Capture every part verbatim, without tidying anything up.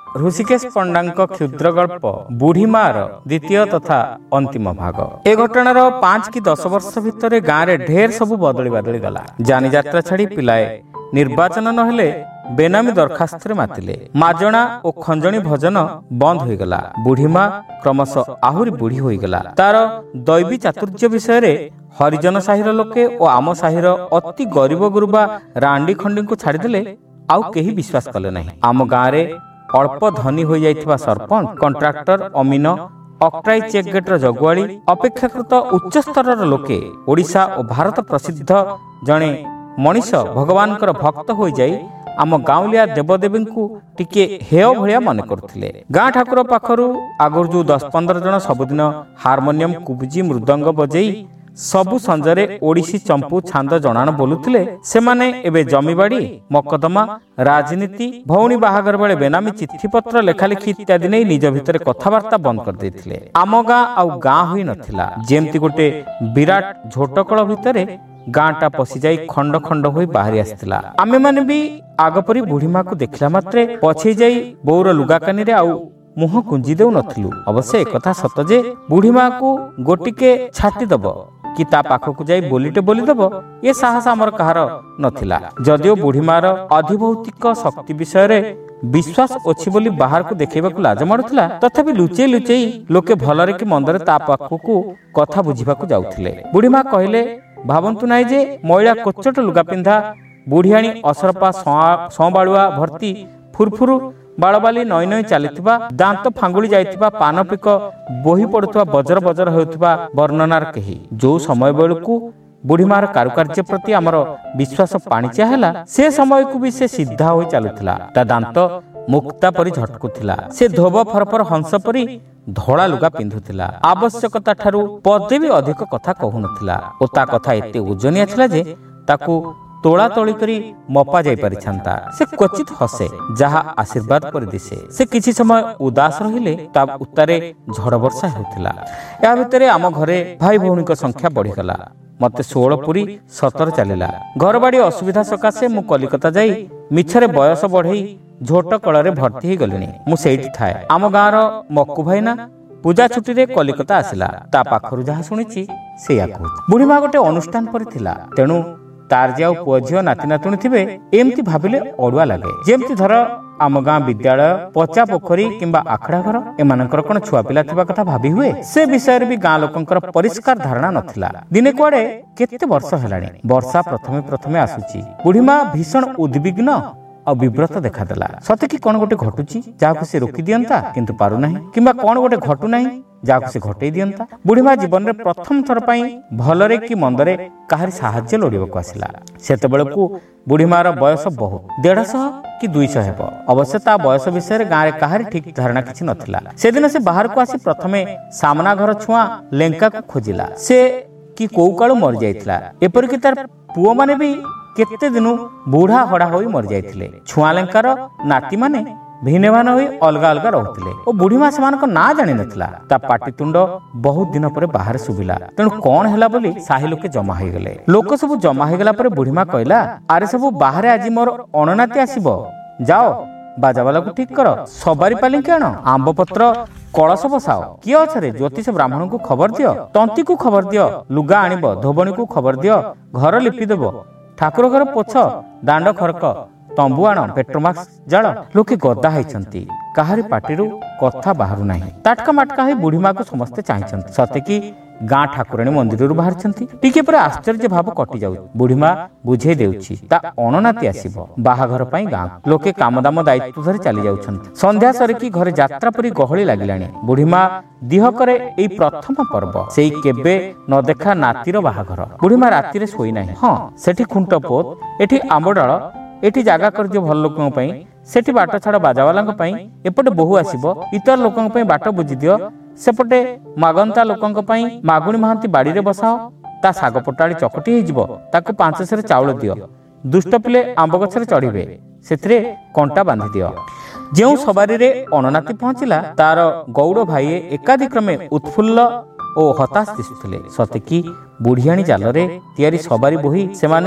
ऋषिकेश पंडाଙ୍କ क्षुद्र गल्प बुढ़ीमार द्वितीय तथा अंतिम भाग। ए घटनार पांच कि दस वर्ष भितर गाँव रे ढेर सब बदली बदली गला। जानी यात्रा छाड़ी पिलाए निर्वाचन नहेले बेनामी दरखास्त मातिले। माजणा और खंजणी भजन बंद हो गला। बुढ़ीमा क्रमश आहुरी बुढ़ी हो गला। तार दैवी चातुर्य विषय रे हरिजन साहिर लोके और आम साहिर अति गरीब गुरुबा रांडी खंडी को छाड़देले आउ केही विश्वास कले नहीं। आम गाँव रे अल्प धनी हो जाइथिबा सरपंच कंट्राक्टर अमीन अक्ट्राई चेक गेटर जगुआड़ी अपेक्षाकृत उच्च स्तर लोके ओडिशा और भारत प्रसिद्ध जणे मनीष भगवान भक्त हो जाई आम गाँवलिया देवदेवी को टिके हेय भलिया मन करथिले। गाँ ठाकुर पाखरु आगर जो दस पंद्रह जन सबुदिन हारमोनियम कुबुजी मृदंग बजेई सबु संजरे ओडिसी चंपू छांद जणाण बोलुथिले। सेमाने एबे जमीबाड़ी मकदमा राजनीति भौणी बाहागर बेले बेनामी चिठीपत्र लेखालेखी इत्यादि नहीं निज भितर कथबार्ता बंद कर देथिले। आम गाँ आउ गाँ होई नथिला। जेमती गोटे विराट झोटकळ भितरे गाँटा पशि जाई खंड खंड होई बाहरी आस्थिला। आमे माने भी आगपरी बुढ़ीमा को देखला मात्रे पछे जाई बौर लुगा कानी रे आउ मुह कुंजी देउ नथिलु। अवश्य एकथा सत जे बुढ़ीमा को गोटिके छाटी दब कि ता पाखकु जाई बोलीटे बोली दब ये साहस आमर कहार नथिला। जदिओ बुढ़ीमार अधिभौतिक शक्ति विषय रे विश्वास अछि बोली बाहर को देखैबाकु लाज मारुथिला, तथापि लुचेई लुचेई लोके भलरे कि मंदरे ता पाखकु कथा बुझिबाकु जाउथिले। बुढ़ीमा कहिले भावंतु नाई जे महिला कोचट लुगा पिंधा बुढ़ियाणी असरपा सबाड़ुआ भर्ती फुरफुरु बालबाली नई नई चलीथिबा दांत फांगुली जाइथिबा पानपिक बोही पड़ुथिबा बजर बजर होउथिबा वर्णनार केही जो समय बेलकु बुढ़ीमार कारुकार्य प्रति आमर विश्वास पाणिचिया हैला से समय को भी से सीधा होई चालुथिला। ता दांत मुक्ता परी झटकुथिला। से धोब फरफर हंस परी धड़ा लुगा पिंधुथिला। आवश्यकता ठारू पदे भी अधिक कथा कहूनथिला ओ ता कथा एते ओजनिया थिला जे ताकू तोड़ा तोड़ी करी मपा जाई परिछंता। से क्वचित हसे जहा आशीर्वाद पर दिसे। से किछि समय उदास रहिले ता उत्तरे झड़ वर्षा हेउथिला। या भितरे आम घरे भाई भौणी को संख्या बढ़ी गला। मते सोलह पुरी सतर चलिला। घर बाड़ी असुविधा सकाशे मु कलिकता जाई मिछरे बयस बढ़ई झोट कଳରେ भर्ती ही गलिनी। मु सेठी थाए। आम गाँर मक्कू भाईना पूजा छुट्टी रे कलिकता आसिला। ता पाखरु जहा सुनिछि सेया कहू। बुढ़ीमा गोटे अनुष्ठान पर थिला तेणु तार जे पुओ झियो नाति नातुणी थिबे एमती भाबिले अड़ुआ लागे। जेमती धर आम गाँ विद्यालय पचा पोखरी किंबा आखड़ा घर एमानकर कोन छुआ पिला थिबा कथा भाबी हुए से विषय भी गाँ लोकंकर परिष्कार धारणा नथिला। दिने कुआडे केते वर्ष हेलाणी वर्षा प्रथमे प्रथमे आसुची। बुढ़ीमा भीषण उद्विग्न और विव्रत देखादेला। सते कि कौन गोटे घटुची जाहाकु से रोकी दियंता किंतु पारु नाही किंबा कौन गोटे घटु नाही जाहाकु से घटई दियंता। बुढ़ीमा जीवन रे प्रथम थर पई भलरे कि मंदरे काहारी साहाय्य लोड़िबाकु आसिला। सेतेबेलकु बुढ़ीमार बयस बहुत डेढ़ सौ कि दुई सौ हेब। अवश्य ता बयस विषय रे गाँव रे काहारी ठीक धारणा किछि नथिला। से दिन से बाहर को आसी प्रथमे सामना घर छुआ लेंका को खोजिला। से कि कोउ काळु मर जाइथिला। एपर कि तार पुओ माने भी केते दिनु बूढ़ा हड़ा होई मर जाइथिले। छुआलेंकार नाती माने भिने भान होई अलगा अलगा रहउथिले ओ बुढ़ीमा सेमानक ना जानि नथिला। ता पाटितुंड बहुत दिन पर बाहर सुबिला। तेणु कौन हैला बोली साही लोके जमा होई गेले। लोक सब जमा होई गेला पर बुढ़ीमा कहला आरे सब बाहर आज मोर अणनाती आसीबो जाओ बाजावाला को ठीक करो सबारी पाली केण आंब पत्र कलश बसाओ किए अछरे ज्योतिष ब्राह्मण को खबर दियो तंती को खबर दियो लुगा आनिब धोबणी को खबर दियो घर लिपि देबो ठाकुर घर पोछ दांड खरक तंबु आण पेट्रोमाक्स जाल लोके गदा होइछंती। काहारी पाटिरु कथा बाहरु नाही। ताटका माटका है बुढ़ीमा को समस्ते चाहिछंती। सते कि गाँ ठाकुराणी मंदिर बाहर टिके पर आश्चर्य भाव कटि जाउ। बुढ़ीमा बुझे देउछि ता अणनाती आसीबो बाहाघर पई गाँ लोके कामदाम दायित्व धरि चली जाउछंती। संध्या सरे कि घरे यात्रा परी गहଳି लागिलाणी। बुढ़ीमा दिह करे एई प्रथम पर्व सेई केबे न देखा नातीर बाहाघर। बुढ़ीमा राती रे सोई नाही। हां सेठी खुंट पोत एठी आंबडाळ एठी जागा कर जो भल लोकन पई सेठी बाट छाड़ बाजावालांक पई एपटे बहु आसीबो इतर लोकन पई बाट बुझि दियो सेपटे मागंता लोकन पई मागुणी महांती बाड़ी रे बसाओ ता साग पटाड़ी चकटी हे जिवो ताको पांच सेर चाउल दियो दुष्ट पिले आंब गछरे चढ़िबे सेथरे कंटा बांधि दियो। जेउ सवारी रे अणनाती पहुंचिला तार गौड़ भाई एकादिक्रमे उत्फुल्ल ओ हताश दिसुथिले। सते कि बुढ़ियाणी जालरे तियारी सवारी बोही सेमाने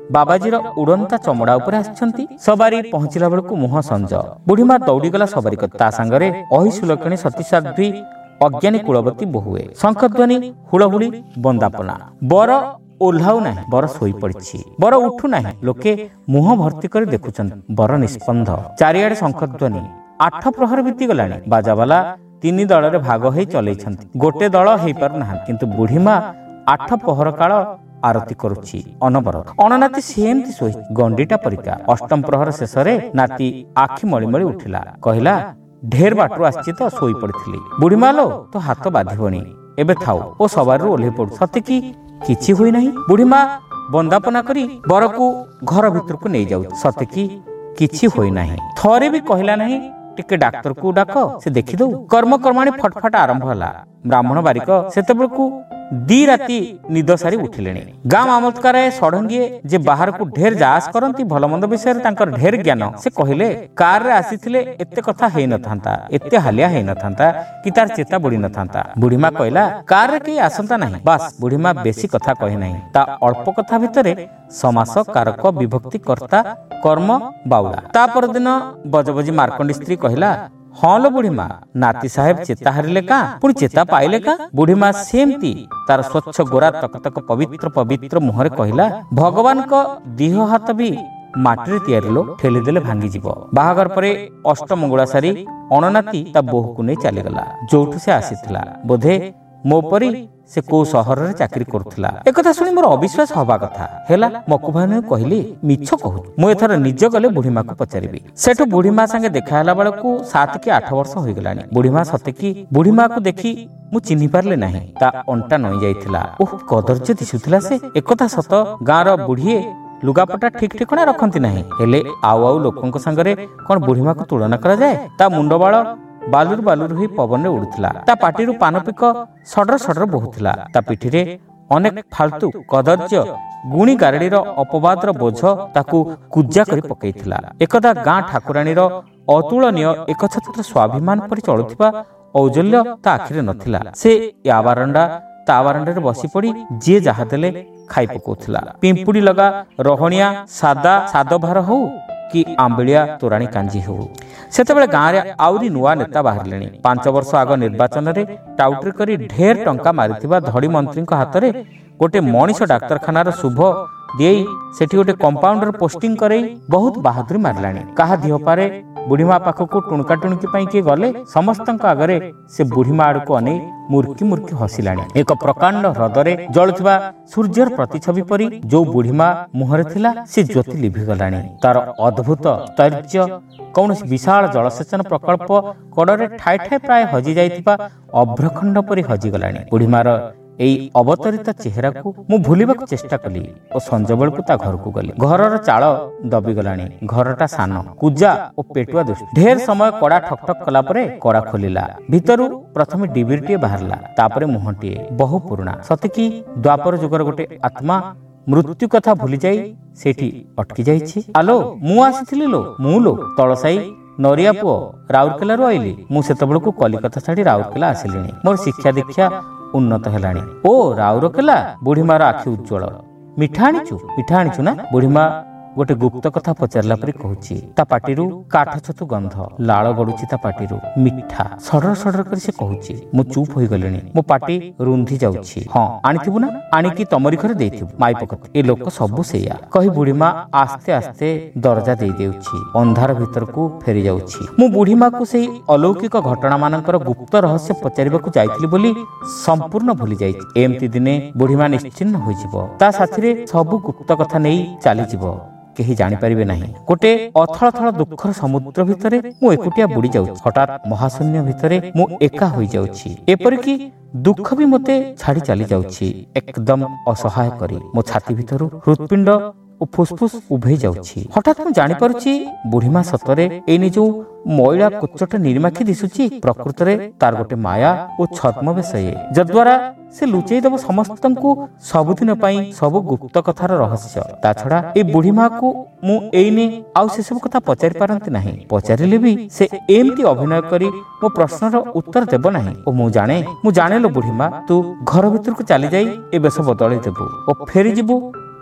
ବାବାଜୀର ଉଡ଼ନ୍ତା ଚମଡ଼ା ଉପରେ ଆସିଛନ୍ତି। ସବାରି ପହଞ୍ଚିଲା ବେଳକୁ ମୁହଁ ସଞ୍ଜ। ବୁଢ଼ୀମା ଦୌଡ଼ିଗଲା ସବାରି କଥା। ତା ସାଙ୍ଗରେ ଅହି ସୁଲକ୍ଷଣୀ ସତୀସାଧ୍ୱୀ ଅଜ୍ଞାନୀ କୁଳବତୀ ବୋହୁଏ। ଶଙ୍ଖଧ୍ୱନି, ହୁଳହୁଳି, ବନ୍ଦାପନା। ବର ଓହ୍ଲାଉ ନାହିଁ, ବର ଶୋଇପଡ଼ିଛି। ବର ଉଠୁ ନାହିଁ, ଲୋକେ ମୁହଁ ଭର୍ତ୍ତି କରି ଦେଖୁଛନ୍ତି। ବର ନିଷ୍ପନ୍ଦ। ଚାରିଆଡ଼େ ଶଙ୍ଖଧ୍ୱନି। ଆଠ ପ୍ରହର ବିତିଗଲାଣି। ବାଜାବାଲା ତିନି ଦଳରେ ଭାଗ ହୋଇ ଚଲେଇଛନ୍ତି। ଗୋଟେ ଦଳ ହେଇପାରୁନାହାନ୍ତି, କିନ୍ତୁ ବୁଢ଼ୀମା ଆଠ ପହର କାଳ ଆରତି କରୁଛି ଅନବରତ। ଅଣନାତି ସେମିତି ଶୋଇ ଗଣ୍ଡିଟା ପରିକା। ଅଷ୍ଟମ ପ୍ରହର ଶେଷରେ ନାତି ଆଖି ମଳି ମଳି ଉଠିଲା। କହିଲା, ଢେର ବାଟରୁ ଆସିଛି ତ ଶୋଇ ପଡ଼ିଥିଲି। ବୁଢ଼ୀମା ଲୋ, ତୋ ହାତ ବାଧିବଣି, ଏବେ ଥାଉ ଓ ସବାରିରୁ ଓହ୍ଲେଇ ପଡୁ। ସତେକି କିଛି ହୋଇନାହିଁ। ବୁଢ଼ୀମା ବନ୍ଦାପନା କରି ବରକୁ ଘର ଭିତରକୁ ନେଇଯାଉଛି। ସତେକି କିଛି ହୋଇନାହିଁ। ଥରେ ବି କହିଲା ନାହିଁ, ଟିକେ ଡାକ୍ତରକୁ ଡାକ, ସେ ଦେଖିଦଉ। କର୍ମକର୍ମାଣୀ ଫଟଫଟ ଆରମ୍ଭ ହେଲା। ବ୍ରାହ୍ମଣ ବାରିକ ସେତେବେଳକୁ ଦି ରାତି ନିଦ ସାରି ଉଠିଲେଣି। ଗାଁ ମାମଲତକାରାଏ ଷଢ଼ଙ୍ଗିଏ ଯେ ବାହାରକୁ ଢେର ଯାଆସ କରନ୍ତି, ଭଲମନ୍ଦ ବିଷୟରେ ତାଙ୍କର ଢେର ଜ୍ଞାନ। ସେ କହିଲେ, କାରରେ ଆସିଥିଲେ ଏତେ କଥା ହେଇନଥାନ୍ତା, ଏତେ ହାଲିଆ ହେଇନଥାନ୍ତା କି ତାର ଚେତା ବୁଡ଼ି ନଥାନ୍ତା। ବୁଢ଼ୀମା କହିଲା, କାରରେ କେହି ଆସନ୍ତା ନାହିଁ। ବାସ୍, ବୁଢ଼ୀମା ବେଶୀ କଥା କହି ନାହିଁ। ତା ଅଳ୍ପ କଥା ଭିତରେ ସମାସ, କାରକ, ବିଭକ୍ତି, କର୍ତ୍ତା, କର୍ମ, ବାଉଳା। ତା ପରଦିନ ବଜବଜି ମାର୍କଣ୍ଡୀ ସ୍ତ୍ରୀ କହିଲା, ହଁ ଲୋ ବୁଢ଼ୀମା, ନାତି ସାହେବ ଚେତା ହାରିଲେ କାଁ, ପୁଣି ଚେତା ପାଇଲେ କାଁ? ବୁଢ଼ୀମା ସେମିତି ତାର ସ୍ୱଚ୍ଛ ଗୋରା ତକତକ ପବିତ୍ର ପବିତ୍ର ମୁହଁରେ କହିଲା, ଭଗବାନଙ୍କ ଦିହ ହାତ ବି ମାଟିରେ ତିଆରି ଲୋ, ଠେଲିଦେଲେ ଭାଙ୍ଗିଯିବ। ବାହାଘର ପରେ ଅଷ୍ଟମଙ୍ଗୁଳା ସାରି ଅଣନାତି ତା ବୋହୂକୁ ନେଇ ଚାଲିଗଲା, ଯୋଉଠୁ ସେ ଆସିଥିଲା। ବୋଧେ ମୋ ପରି ସେ କୋଉ ସହରରେ ଚାକିରି କରୁଥିଲା। ଏକଥା ଶୁଣି ମୋର ଅବିଶ୍ୱାସ ହବା କଥା ହେଲା। ମକୁଭାଇଙ୍କୁ କହିଲି, ମିଛ କହୁଛୁ। ମୁଁ ଏଥର ନିଜ ଗଲେ ବୁଢ଼ୀମାକୁ ପଚାରିବି। ସେଠୁ ବୁଢ଼ୀମା ସାଙ୍ଗେ ଦେଖା ହେଲା ବେଳକୁ ସାତ କି ଆଠ ବର୍ଷ ହୋଇଗଲାଣି। ବୁଢ଼ୀମା ସତେକି ବୁଢ଼ୀମାକୁ ଦେଖି ମୁଁ ଚିହ୍ନି ପାରିଲି ନାହିଁ। ତା ଅଣ୍ଟା ନଇଁ ଯାଇଥିଲା। ଓଃ, କଦର୍ଯ୍ୟ ଦିଶୁଥିଲା ସେ। ଏକଥା ସତ, ଗାଁର ବୁଢ଼ୀଏ ଲୁଗାପଟା ଠିକ ଠିକଣା ରଖନ୍ତି ନାହିଁ, ହେଲେ ଆଉ ଆଉ ଲୋକଙ୍କ ସାଙ୍ଗରେ କଣ ବୁଢ଼ୀମାକୁ ତୁଳନା କରାଯାଏ? ତା ମୁଣ୍ଡବାଳ ବାଲୁରୁ ବାଲୁରୁ ହୋଇ ପବନରେ ଉଡୁଥିଲା। ତା ପାଟିରୁ ପାନପିକ ସଡର ସଡର ବହୁଥିଲା। ତା ପିଠିରେ ଅନେକ ଫାଲତୁ କଦର୍ଯ୍ୟ ଗୁଣି ଗାରେଡିର ଅପବାଦର ବୋଝ ତାକୁ କୁଜା କରି ପକେଇଥିଲା। ଏକଦା ଗାଁ ଠାକୁରାଣୀର ଅତୁଳନୀୟ ଏକଛତ୍ର ସ୍ୱାଭିମାନ ପରି ଚଳୁଥିବା ଔଜଲ୍ୟ ତା ଆଖିରେ ନଥିଲା। ସେ ୟା ବାରଣ୍ଡା ତା ବାରଣ୍ଡାରେ ବସି ପଡି ଯିଏ ଯାହା ଦେଲେ ଖାଇ ପକଉଥିଲା। ପିମ୍ପୁଡି ଲଗା ରହଣିଆ ସାଦା ସାଦଭାର ହଉ କି ଆମ୍ବିଳିଆ ତୋରାଣୀ କାଞ୍ଜି ହଉ। ସେତେବେଳେ ଗାଁରେ ଆହୁରି ନୂଆ ନେତା ବାହାରିଲେଣି। ପାଞ୍ଚ ବର୍ଷ ଆଗ ନିର୍ବାଚନରେ ଟାଉଟରି କରି ଢେର ଟଙ୍କା ମାରିଥିବା ଧଡ଼ି ମନ୍ତ୍ରୀଙ୍କ ହାତରେ ଗୋଟେ ମଣିଷ ଡାକ୍ତରଖାନାର ଶୁଭ ଦେଇ ସେଠି ଗୋଟେ କମ୍ପାଉଣ୍ଡର ପୋଷ୍ଟିଂ କରେଇ ବହୁତ ବାହାଦୁରୀ ମାରିଲାଣି। କାହା ଦିହପାରେ ବୁଢ଼ୀମା ପାଖକୁ ଟୁଣକା ଟୁଣକି ପାଇଁ କିଏ ଗଲେ ସମସ୍ତଙ୍କ ଆଗରେ ସେ ବୁଢ଼ୀମା ଆଡ଼କୁ ଅନେଇ ମୁର୍କି ମୁର୍କି ହସିଲାଣି। ଏକ ପ୍ରକାଣ୍ଡ ହ୍ରଦରେ ଜଳୁଥିବା ସୂର୍ଯ୍ୟର ପ୍ରତିଛବି ପରି ଯୋଉ ବୁଢ଼ୀମା ମୁହଁରେ ଥିଲା, ସେ ଜ୍ୟୋତି ଲିଭିଗଲାଣି। ତାର ଅଦ୍ଭୁତ ସ୍ତୈର୍ଯ୍ୟ କୌଣସି ବିଶାଳ ଜଳସେଚନ ପ୍ରକଳ୍ପ କଡ଼ରେ ଠାଏ ଠାଏ ପ୍ରାୟ ହଜି ଯାଇଥିବା ଅଭ୍ରଖଣ୍ଡ ପରି ହଜିଗଲାଣି। ବୁଢ଼ୀମାର ଏଇ ଅବତରିତ ଚେହେରାକୁ ମୁଁ ଭୁଲିବାକୁ ଚେଷ୍ଟା କଲି ଓ ସଞ୍ଜ ବେଳକୁ ତା ଘରକୁ ଗଲି। ଘରର ଚାଳ ଦବିଗଲାଣି। ଘରଟା ସାନ, କୁଜା ଓ ପେଟୁଆ ଦୃଷ୍ଟି। ଢେର ସମୟ କଡ଼ା ଠକ୍ ଠକ୍ କଲା ପରେ କଡ଼ା ଖୋଲିଲା। ଭିତରୁ ପ୍ରଥମେ ଡିବିରିଟିଏ ବାହାରିଲା, ତାପରେ ମୁହଁଟିଏ ବହୁ ପୁରୁଣା। ସତେକି ଦ୍ୱାପର ଯୁଗର ଗୋଟେ ଆତ୍ମା ମୃତ୍ୟୁ କଥା ଭୁଲିଯାଇ ସେଇଠି ଅଟକି ଯାଇଛି। ଆଲୋ, ମୁଁ ଆସିଥିଲି ଲୋ, ମୁଁ ଲୋ ତଳସାଇ ନରିଆ ପୁଅ, ରାଉରକେଲାରୁ ଆଇଲି। ମୁଁ ସେତେବେଳକୁ କଲିକତା ଛାଡ଼ି ରାଉରକେଲା ଆସିଲିଣି। ମୋର ଶିକ୍ଷା ଦୀକ୍ଷା ଉନ୍ନତ ହେଲାଣି। ଓ ରାଉରକେଲା! ବୁଢ଼ୀମାର ଆଖି ଉଜ୍ଜ୍ୱଳ। ମିଠା ଆଣିଛୁ? ମିଠା ଆଣିଛୁ ନା? ବୁଢ଼ୀମା ଗୋଟେ ଗୁପ୍ତ କଥା ପଚାରିଲା ପରି କହୁଛି। ତା ପାଟିରୁ କାଠ ଛତୁ ଗନ୍ଧ, ଲାଳ ଗଡୁଛି ତା ପାଟିରୁ। ମିଠା ସଡର ସଡର କରି ସେ କହୁଛି। ମୁଁ ଚୁପ୍ ହୋଇଗଲିଣି। ମୋ ପାଟି ରୁନ୍ଧି ଯାଉଛି। ହଁ, ଆଣିଥିବୁ ନା? ଆଣିକି ତମରି ଘରେ ଦେଇଥିବୁ। ମାଇପ କଥା, ଏ ଲୋକ ସବୁ ସେଇଆ କହି ବୁଢ଼ୀମା ଆସ୍ତେ ଆସ୍ତେ ଦରଜା ଦେଇ ଦେଉଛି। ଅନ୍ଧାର ଭିତରକୁ ଫେରି ଯାଉଛି। ମୁଁ ବୁଢ଼ୀମାକୁ ସେଇ ଅଲୌକିକ ଘଟଣା ମାନଙ୍କର ଗୁପ୍ତ ରହସ୍ୟ ପଚାରିବାକୁ ଯାଇଥିଲି ବୋଲି ସମ୍ପୂର୍ଣ୍ଣ ଭୁଲି ଯାଇଛି। ଏମିତି ଦିନେ ବୁଢ଼ୀମା ନିଶ୍ଚିହ୍ନ ହୋଇଯିବ। ତା ସାଥିରେ ସବୁ ଗୁପ୍ତ କଥା ନେଇ ଚାଲିଯିବ। କେହି ଜାଣିପାରିବେ ନାହିଁ। ଗୋଟେ ଅଥଳଥଳ ଦୁଃଖର ସମୁଦ୍ର ଭିତରେ ମୁଁ ଏକୁଟିଆ ବୁଡି ଯାଉଛି। ହଠାତ୍ ମହାଶୂନ୍ୟ ଭିତରେ ମୁଁ ଏକା ହୋଇଯାଉଛି। ଏପରିକି ଦୁଃଖ ବି ମୋତେ ଛାଡି ଚାଲି ଯାଉଛି ଏକଦମ ଅସହାୟ କରି। ମୋ ଛାତି ଭିତରୁ ହୃତ୍ପିଣ୍ଡ ଓ ଫୁସଫୁସ ଉଭେଇ ଯାଉଛି। ହଠାତ୍ ମୁଁ ଜାଣିପାରୁଛି ବୁଢ଼ୀମା ସତରେ ଏଇନେ ଯୋଉ ମଇଳା କୋଚଟ ନିର୍ମାଖି ଦିଶୁଛି, ପ୍ରକୃତରେ ତାର ଗୋଟେ ମାୟା ଓ ଛଦ୍ମବେଶ, ଯଦ୍ୱାରା ସେ ଲୁଚେଇ ଦେବ ସମସ୍ତଙ୍କୁ ସବୁଦିନ ପାଇଁ ସବୁ ଗୁପ୍ତ କଥାର ରହସ୍ୟ। ତା ଛଡା ଏଇ ବୁଢ଼ୀମାକୁ ମୁଁ ଏଇନେ ଆଉ ସେସବୁ କଥା ପଚାରି ପାରନ୍ତି ନାହିଁ। ପଚାରିଲେ ବି ସେ ଏମିତି ଅଭିନୟ କରି ମୋ ପ୍ରଶ୍ନର ଉତ୍ତର ଦେବ ନାହିଁ। ଓ ମୁଁ ଜାଣେ ମୁଁ ଜାଣେ ଲୋ ବୁଢ଼ୀମା, ତୁ ଘର ଭିତରକୁ ଚାଲିଯାଇ ଏ ବେଶ ବଦଳେଇ ଦେବୁ ଓ ଫେରିଯିବୁ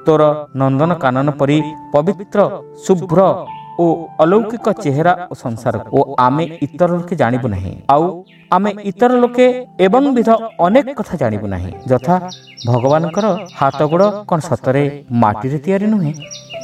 ତୋର ନନ୍ଦନ କାନନ ପରି ପବିତ୍ର ଶୁଭ୍ର ଓ ଅଲୌକିକ ଚେହେରା ଓ ସଂସାର ଓ ଆମେ ଇତର ଲୋକେ ଜାଣିବୁ ନାହିଁ। ଆଉ ଆମେ ଇତର ଲୋକେ ଏବଂ ବିଧ ଅନେକ କଥା ଜାଣିବୁ ନାହିଁ, ଯଥା ଭଗବାନଙ୍କର ହାତ ଗୋଡ଼ କ'ଣ ସତରେ ମାଟିରେ ତିଆରି ନୁହେଁ?